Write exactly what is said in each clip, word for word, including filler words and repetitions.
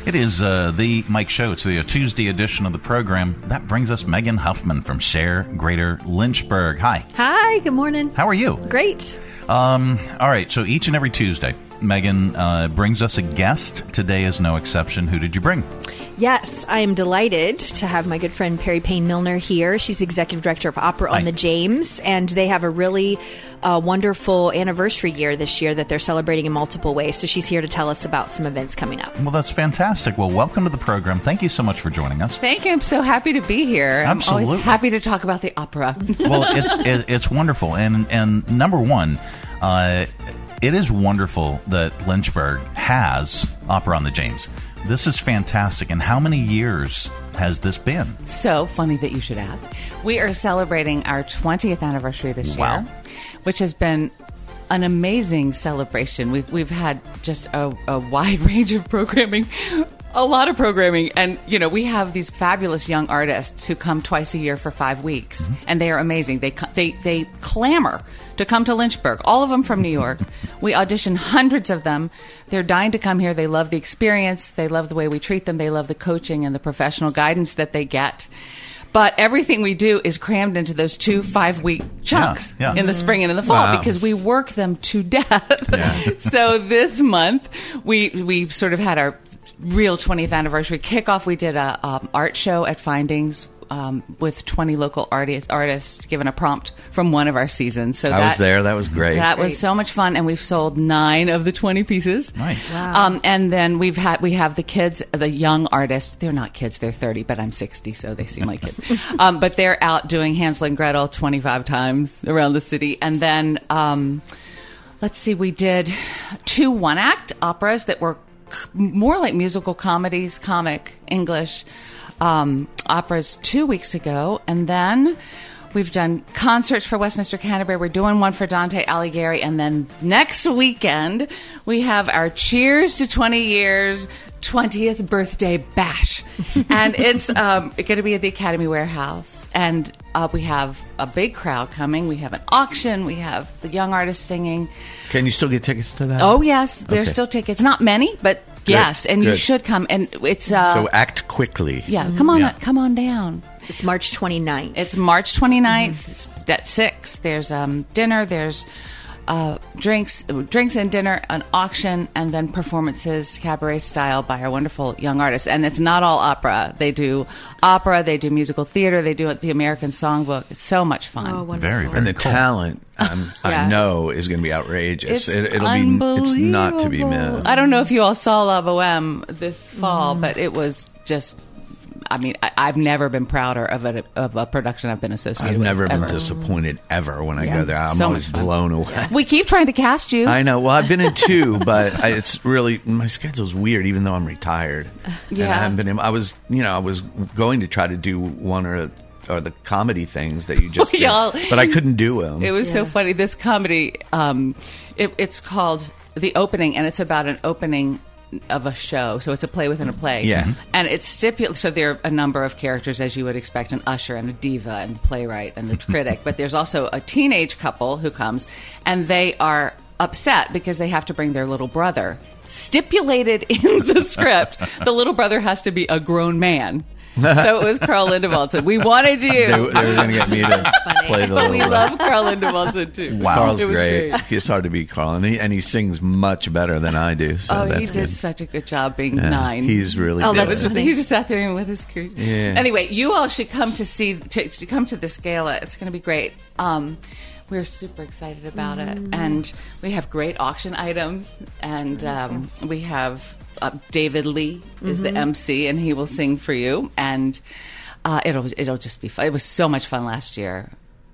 It is uh, the Mike Show. It's the uh, Tuesday edition of the program. That brings us Megan Huffman from Share Greater Lynchburg. Hi. Hi, good morning. How are you? Great. Um, all right, so each and every Tuesday, Megan uh, brings us a guest. Today is no exception. Who did you bring? Yes, I am delighted to have my good friend Perry Payne Milner here. She's the executive director of Opera on Hi. the James, and they have a really uh, wonderful anniversary year this year that they're celebrating in multiple ways. So she's here to tell us about some events coming up. Well, that's fantastic. Well, welcome to the program. Thank you so much for joining us. Thank you. I'm so happy to be here. Absolutely. I'm always happy to talk about the opera. Well, it's it, it's wonderful, and and number one, uh, it is wonderful that Lynchburg has Opera on the James. This is fantastic. And how many years has this been? So funny that you should ask. We are celebrating our twentieth anniversary this Wow. year, which has been an amazing celebration. We've we've had just a, a wide range of programming, a lot of programming, and you know we have these fabulous young artists who come twice a year for five weeks, mm-hmm. and they are amazing. They co- they they clamor to come to Lynchburg. All of them from New York. We audition hundreds of them. They're dying to come here. They love the experience. They love the way we treat them. They love the coaching and the professional guidance that they get. But everything we do is crammed into those two five-week chunks Yeah, yeah. in the spring and in the fall Wow. because we work them to death. Yeah. So this month, we we sort of had our real twentieth anniversary kickoff. We did a um, art show at Findings um, with twenty local artists, artists given a prompt from one of our seasons. So I that, was there. That was great. That Great. was so much fun, and we've sold nine of the twenty pieces. Nice. Wow. Um, and then we've had we have the kids, the young artists. They're not kids; they're thirty, but I'm sixty, so they seem like kids. Um, but they're out doing Hansel and Gretel twenty-five times around the city, and then um, let's see, we did two one-act operas that were c- more like musical comedies, comic English um, operas two weeks ago, and then. We've done concerts for Westminster Canterbury. We're doing one for Dante Alighieri. And then next weekend, we have our Cheers to twenty years twentieth birthday bash. And it's um, going to be at the Academy Warehouse. And uh, we have a big crowd coming. We have an auction. We have the young artists singing. Can you still get tickets to that? Oh, yes. There's Okay. still tickets. Not many, but yes. And you good. should come. And it's... Uh, So act quickly. yeah, come on, Yeah. come on down. It's March twenty-ninth. It's March twenty-ninth It's at six. There's um, dinner. There's uh, drinks, drinks and dinner, an auction, and then performances, cabaret style, by our wonderful young artists. And it's not all opera. They do opera. They do musical theater. They do the American Songbook. It's so much fun. Oh, wonderful. Very, very And the cool. talent, um, Yeah. I know, is going to be outrageous. It's it, it'll be. It's not to be unbelievable. missed. I don't know if you all saw La Boheme this fall, but it was just. I mean, I, I've never been prouder of a of a production I've been associated I've with. never been ever. disappointed ever when I Yeah. go there. I'm So always much fun. blown away. We keep trying to cast you. I know. Well, I've been in two, but I, it's really my schedule's weird. Even though I'm retired, and Yeah. I haven't been. able- I was, you know, I was going to try to do one or or the comedy things that you just did, Y'all- but I couldn't do them. It was so Yeah. funny. This comedy, um, it, it's called The Opening, and it's about an opening of a show. So it's a play within a play. Yeah. Mhm. And it's stipulated. So there are a number of characters, as you would expect, an usher and a diva and playwright and the critic. But there's also a teenage couple who comes, and they are upset because they have to bring their little brother. Stipulated in the script, the little brother has to be a grown man. So it was Carl Lindewaldsen. We wanted you. they, they were going to get me to play the But we little- love Carl Lindewaldsen too. Wow. Carl's It was great. It's hard to beat Carl, and he, and he sings much better than I do. So Oh, that's he did good. such a good job being Yeah, nine. He's really Oh, good. that's Was- funny. he just sat there with his crew. Yeah. Anyway, you all should come to see to, to come to this gala. It's going to be great. Um, we're super excited about it, and we have great auction items, and um, we have uh, David Lee is the M C, and he will sing for you, and uh, it'll it'll just be fun. It was so much fun last year.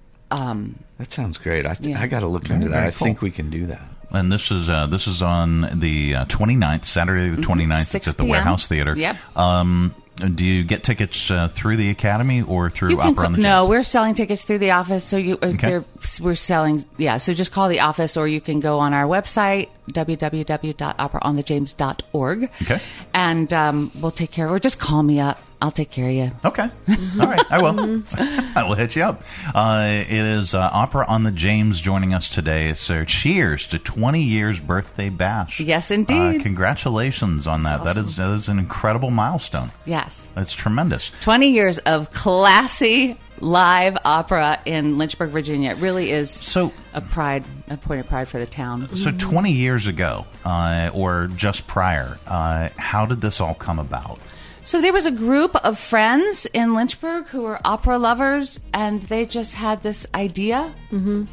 Um, That sounds great. I, th- Yeah. I got to look Very, into that. very I think cool. we can do that. And this is uh, this is on the uh, twenty-ninth, Saturday the twenty-ninth. It's six at the p.m. Warehouse Theater. Yep. Um, do you get tickets uh, through the Academy or through You can Opera on the ca- no, James? we're selling tickets through the office. So you, uh, Okay. they're, we're selling, yeah. So just call the office, or you can go on our website w w w dot opera on the james dot org. Okay. And um, we'll take care of it. Or just call me up. I'll take care of you. Okay. All right. I will. I will hit you up. Uh, it is uh, Opera on the James joining us today. So cheers to twenty years birthday bash. Yes, indeed. Uh, congratulations on that. That's That is that is an incredible milestone. Yes. That's tremendous. twenty years of classy live opera in Lynchburg, Virginia. It really is So a pride, a point of pride for the town. so twenty years ago, uh, or just prior, uh, how did this all come about? So there was a group of friends in Lynchburg who were opera lovers, and they just had this idea. Mm-hmm.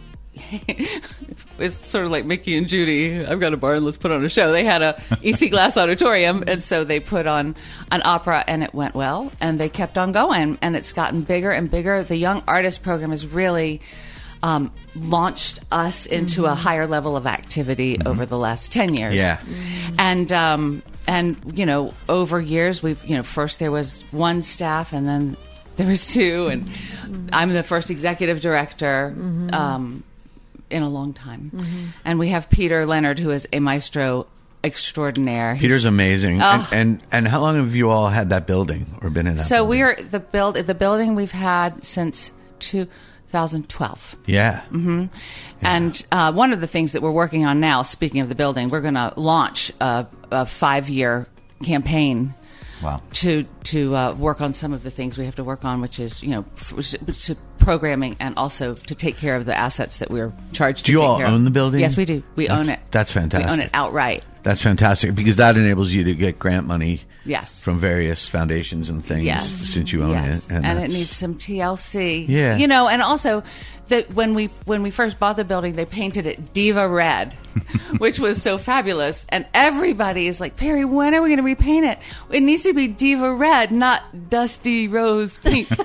It's sort of like Mickey and Judy. I've got a barn. Let's put on a show. They had a E C Glass Auditorium, and so they put on an opera, and it went well. And they kept on going, and it's gotten bigger and bigger. The Young Artist Program has really um, launched us into a higher level of activity mm-hmm. over the last ten years. Yeah, and um, and you know, over years we've you know first there was one staff, and then there was two, and mm-hmm. I'm the first executive director. Mm-hmm. Um, in a long time. Mm-hmm. And we have Peter Leonard, who is a maestro extraordinaire. Peter's He's, amazing. Oh. And, and and how long have you all had that building or been in that So building? we are the build the building we've had since two thousand twelve. Yeah. Mm-hmm. And uh, one of the things that we're working on now, speaking of the building, we're going to launch a, a five-year campaign. Wow. To to uh, work on some of the things we have to work on, which is you know f- to programming and also to take care of the assets that we're charged. Do to you take all care own of. the building? Yes, we do. We That's- own it. that's fantastic. We own it outright. That's fantastic because that enables you to get grant money. Yes. From various foundations and things. Yes. Since you own yes. it, and, it that's- needs some T L C. Yeah. you know, and also that when we when we first bought the building, they painted it Diva Red, which was so fabulous. And everybody is like, Perry, when are we going to repaint it? It needs to be Diva Red, not Dusty Rose Pink. But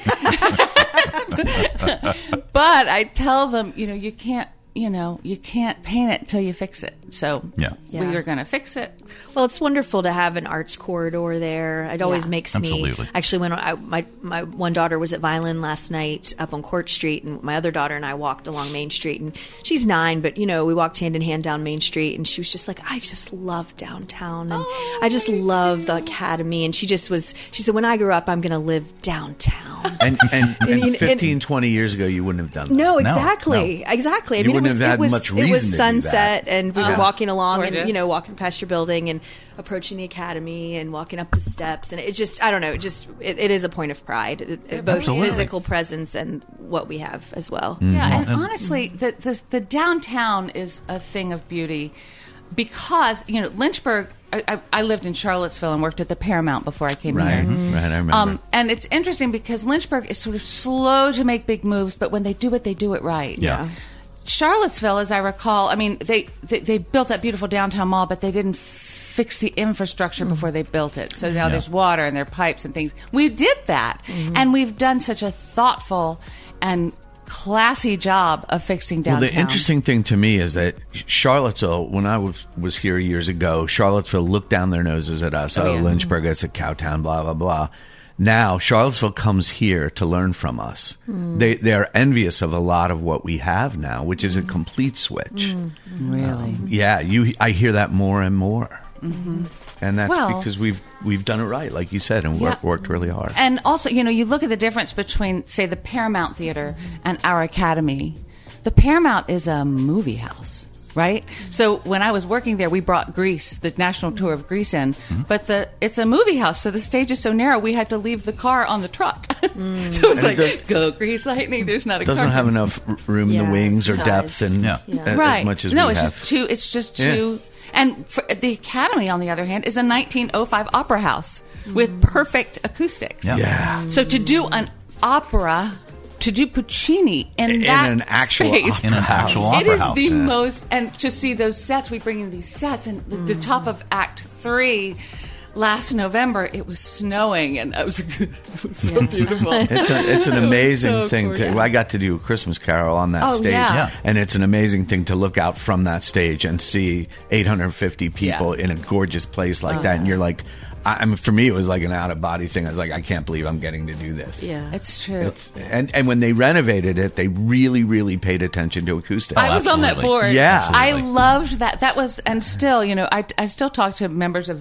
I tell them, you know, you can't, you know, you can't paint it until you fix it. So Yeah. Yeah. we are going to fix it. Well, it's wonderful to have an arts corridor there. It always Yeah. makes Absolutely. me actually when I, my my one daughter was at Violin last night up on Court Street, and my other daughter and I walked along Main Street, and she's nine, but you know we walked hand in hand down Main Street, and she was just like, I just love downtown, and Oh, I just me love too. the Academy, and she just was. She said, when I grow up, I'm going to live downtown. And, and, and, And- and- fifteen, twenty years ago, you wouldn't have done that. No, No, exactly, no. exactly. I You mean, wouldn't it was, have had it was, much it reason was to do sunset, that. and we Oh. were walking along, Gorgeous. and you know, walking past your building and approaching the Academy and walking up the steps, and it just, I don't know, it just, it, it is a point of pride, it, it- both Absolutely. physical presence and what we have as well. Yeah, and honestly, the, the the downtown is a thing of beauty because you know Lynchburg. I, I, I lived in Charlottesville and worked at the Paramount before I came Right, here. right, I remember. Um, and it's interesting because Lynchburg is sort of slow to make big moves, but when they do it, they do it right. Yeah. Charlottesville, as I recall, I mean, they, they, they built that beautiful downtown mall, but they didn't fix the infrastructure before they built it. So now Yeah. there's water and there are pipes and things. We did that, and we've done such a thoughtful and classy job of fixing Well, downtown. the interesting thing to me is that Charlottesville, when I was, was here years ago, Charlottesville looked down their noses at us. Oh, yeah. Lynchburg, it's a cow town, blah, blah, blah. Now, Charlottesville comes here to learn from us. They they are envious of a lot of what we have now, which is a complete switch. Really? Yeah, you. I hear that more and more. And that's Well- because we've we've done it right, like you said, and Yeah. worked, worked really hard. And also, you know, you look at the difference between, say, the Paramount Theater and our Academy. The Paramount is a movie house, right? So when I was working there, we brought Grease, the national tour of Grease in, but the it's a movie house, so the stage is so narrow, we had to leave the car on the truck. So it's like, does- go Grease Lightning, there's not a Doesn't car. have enough r- room in Yeah, the wings or size. depth and Yeah. Yeah. a- right. as much as no, we it's have. just too. It's just Yeah. too. And for, the Academy, on the other hand, is a nineteen oh five opera house with perfect acoustics. Yeah. Yeah. So to do an opera, to do Puccini in, In that an actual space, In an actual it opera is house. the Yeah. most. And to see those sets, we bring in these sets, and the, the top of Act Three. Last November, it was snowing, and I was, it was so beautiful. It's, a, it's an It was amazing so thing. gorgeous. To, I got to do a Christmas Carol on that Oh, stage, yeah. Yeah. and it's an amazing thing to look out from that stage and see eight hundred fifty people Yeah. in a gorgeous place like that, and you're like, I, I mean, for me, it was like an out of body thing. I was like, I can't believe I'm getting to do this. Yeah. It's true. It's, and and when they renovated it, they really, really paid attention to acoustics. I was on that absolutely. board. Yeah. I Absolutely. loved that. That was, and still, you know, I, I still talk to members of that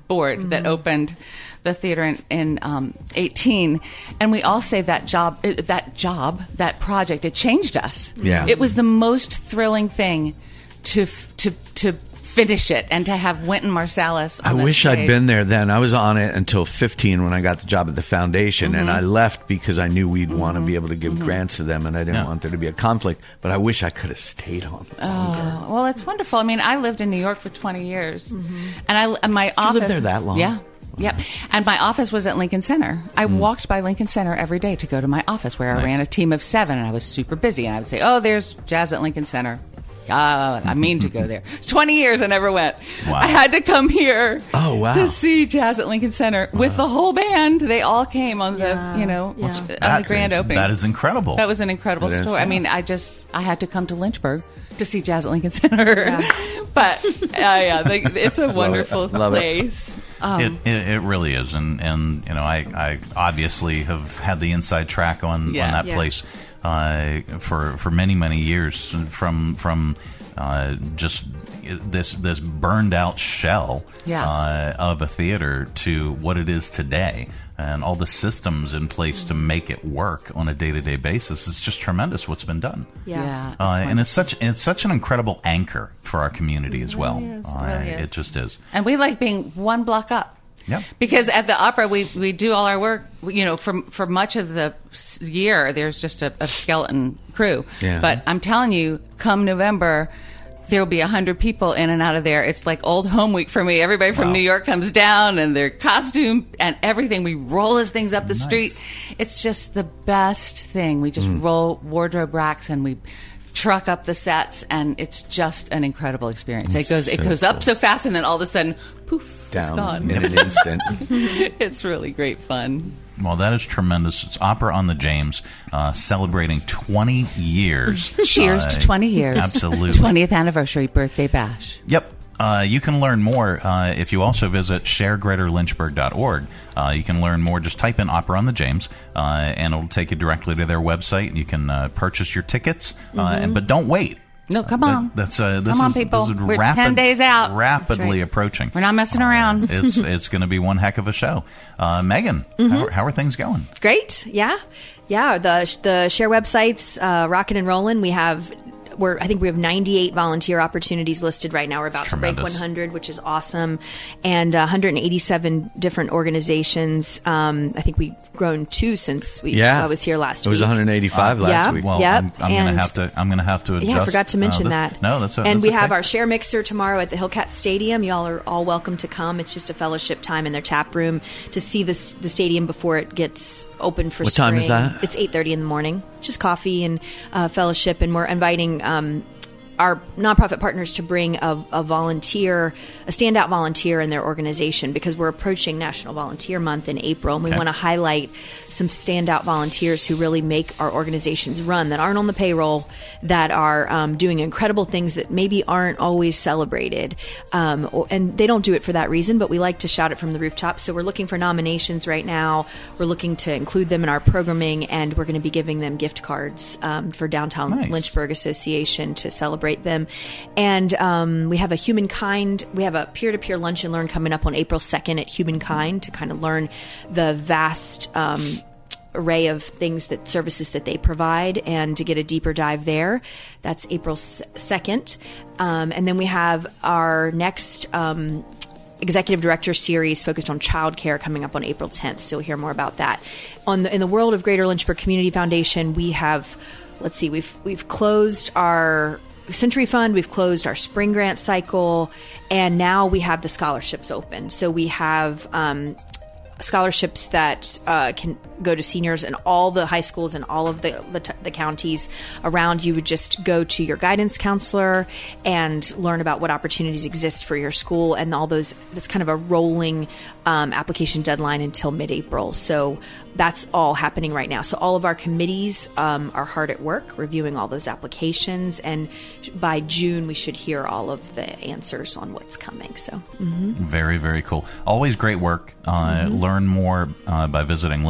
board mm-hmm. that opened the theater in, in um, eighteen, and we all say that job, that job, that project, it changed us. Yeah. It was the most thrilling thing to to to finish it and to have Wynton Marsalis on I that wish stage. I'd been there then. I was on it until fifteen when I got the job at the foundation, mm-hmm. and I left because I knew we'd mm-hmm. want to be able to give mm-hmm. grants to them, and I didn't yeah. want there to be a conflict. But I wish I could have stayed on longer. Oh, well, it's wonderful. I mean, I lived in New York for twenty years, mm-hmm. and I and my you office lived there that long? Yeah. Yep. And my office was at Lincoln Center. I Mm. walked by Lincoln Center every day to go to my office where Nice. I ran a team of seven, and I was super busy. And I would say, oh, there's jazz at Lincoln Center. Uh, I mean to go there. It's twenty years I never went. Wow. I had to come here Oh, wow. to see jazz at Lincoln Center with the whole band. They all came on Yeah. the, you know, Yeah. on the That grand is- opening. That is incredible. That was an incredible It is, story. I yeah. mean, I just, I had to come to Lynchburg to see jazz at Lincoln Center. Yeah. But, uh, yeah, they, it's a wonderful Love it. place. Um, it, it, it really is, and and you know, I, I obviously have had the inside track on, Yeah. on that Yeah. place uh, for for many many years, from from uh, just this this burned out shell Yeah. uh, of a theater to what it is today, and all the systems in place to make it work on a day to day basis. It's just tremendous what's been done. Yeah. yeah. it's Uh, and it's wonderful. such it's such an incredible anchor for our community as well. really is, it Uh, really is. It just is. And we like being one block up. Yeah. Because at the opera, we, we do all our work, you know, for, for much of the s- year, there's just a, a skeleton crew. Yeah. But I'm telling you, come November, there will be a hundred people in and out of there. It's like old home week for me. Everybody from Wow. New York comes down and their costume and everything. We roll those things up the Nice. street. It's just the best thing. We just Mm. roll wardrobe racks and we truck up the sets, and it's just an incredible experience. It goes, it so goes up cool. so fast, and then all of a sudden, poof, it's Down gone. in an instant. It's really great fun. Well, that is tremendous. It's Opera on the James, uh, celebrating twenty years. Cheers Uh, to twenty years. Absolutely. twentieth anniversary birthday bash. Yep. Uh, you can learn more uh, if you also visit share greater lynchburg dot org. Uh, you can learn more. Just type in Opera on the James, uh, and it'll take you directly to their website, and you can uh, purchase your tickets. Uh, and, but don't wait. No, come That- on. that's uh, this Come on, is, people. This is We're rapid- ten days out. Rapidly That's right. approaching. We're not messing around. Uh, it's it's going to be one heck of a show. Uh, Megan, how, are, how are things going? Great. Yeah. Yeah. The the share websites, uh, rocking and rolling. We have, we're, I think we have ninety-eight volunteer opportunities listed right now. We're about to break Tremendous. one hundred, which is awesome. And uh, one hundred eighty-seven different organizations. Um, I think we've grown two since we Yeah. I was here last It was week. one hundred eighty-five last yeah. week. Well, Yep, I'm, I'm going and- to have to. I'm going to have to adjust. Yeah, I forgot to uh, mention this- that. No, that's a, and that's we okay. have our share mixer tomorrow at the Hillcat Stadium. Y'all are all welcome to come. It's just a fellowship time in their tap room to see this the stadium before it gets open for What spring. time is that? It's eight thirty in the morning. It's just coffee and uh, fellowship, and we're inviting um, our nonprofit partners to bring a, a volunteer, a standout volunteer in their organization, because we're approaching National Volunteer Month in April, and we Okay. want to highlight some standout volunteers who really make our organizations run, that aren't on the payroll, that are um, doing incredible things that maybe aren't always celebrated. Um, or- and they don't do it for that reason, but we like to shout it from the rooftops. So we're looking for nominations right now. We're looking to include them in our programming, and we're going to be giving them gift cards um, for Downtown Nice. Lynchburg Association to celebrate them. And um, we have a Humankind, we have a peer-to-peer lunch and learn coming up on April second at Humankind to kind of learn the vast um, array of things that services that they provide, and to get a deeper dive there. That's April second. Um, and then we have our next um, executive director series focused on childcare coming up on April tenth. So we'll hear more about that. On the, in the world of Greater Lynchburg Community Foundation, we have, let's see, we've we've closed our Century Fund, we've closed our spring grant cycle, and now we have the scholarships open. So we have um, scholarships that uh, can go to seniors in all the high schools and all of the, the, t- the counties around. You would just go to your guidance counselor and learn about what opportunities exist for your school, and all those. That's kind of a rolling um, application deadline until mid-April. So that's all happening right now. So all of our committees um, are hard at work reviewing all those applications, and by June we should hear all of the answers on what's coming. So Very, very cool. Always great work. Uh, Mm-hmm. Learn more uh, by visiting lynchburg foundation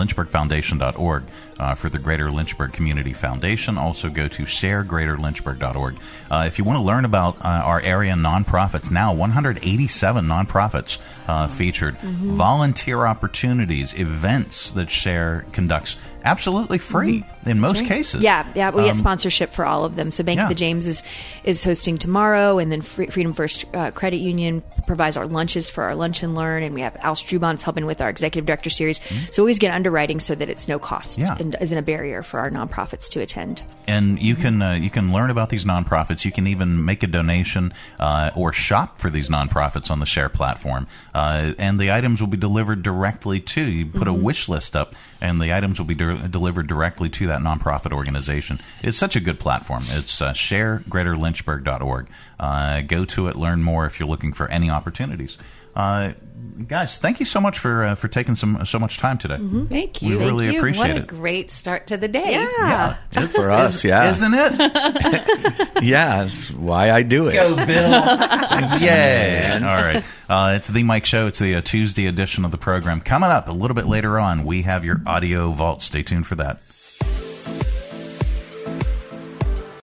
foundation dot org uh, for the Greater Lynchburg Community Foundation. Also go to share greater lynchburg dot org. Uh, if you want to learn about uh, our area nonprofits, now one hundred eighty-seven nonprofits uh, featured, mm-hmm. volunteer opportunities, events that SHARE conducts absolutely free mm-hmm. in most right. cases. Yeah, yeah, we um, get sponsorship for all of them. So Bank yeah. of the James is, is hosting tomorrow, and then Freedom First uh, Credit Union provides our lunches for our Lunch and Learn, and we have Al Strubon's helping with our Executive Director Series. Mm-hmm. So we always get underwriting so that it's no cost yeah. and isn't a barrier for our nonprofits to attend. And you can uh, you can learn about these nonprofits. You can even make a donation uh, or shop for these nonprofits on the SHARE platform. Uh, and the items will be delivered directly to you. Put mm-hmm. a wish list up, and the items will be de- delivered directly to that nonprofit organization. It's such a good platform. It's uh, share greater lynchburg dot org. Uh, go to it, learn more if you're looking for any opportunities. Uh, guys, thank you so much for uh, for taking some so much time today. Mm-hmm. Thank you. We Thank really you. appreciate it. What a it. great start to the day. Yeah. Yeah. Good for us, yeah. Isn't it? Yeah, that's why I do it. Go, Bill. Yay. All right. Uh, it's The Mike Show. It's the uh, Tuesday edition of the program. Coming up a little bit later on, we have your Audio Vault. Stay tuned for that.